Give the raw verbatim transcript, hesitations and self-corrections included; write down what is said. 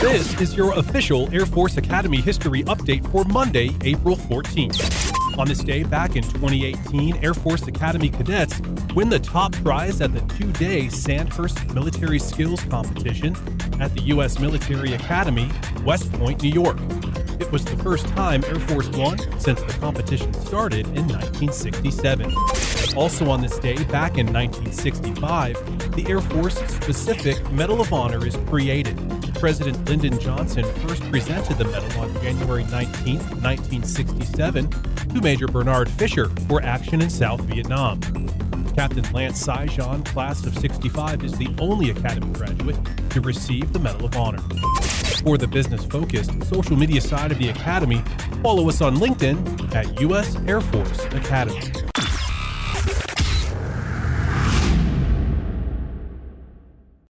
This is your official Air Force Academy history update for Monday, April fourteenth. On this day back in twenty eighteen, Air Force Academy cadets win the top prize at the two-day Sandhurst Military Skills Competition at the U S Military Academy, West Point, New York. It was the first time Air Force won since the competition started in nineteen sixty-seven. Also on this day, back in nineteen sixty-five, the Air Force Specific Medal of Honor is created. President Lyndon Johnson first presented the medal on January nineteenth, nineteen sixty-seven, to Major Bernard Fisher for action in South Vietnam. Captain Lance Saigon, class of sixty-five, is the only Academy graduate to receive the Medal of Honor. For the business-focused social media side of the Academy, follow us on LinkedIn at U S Air Force Academy.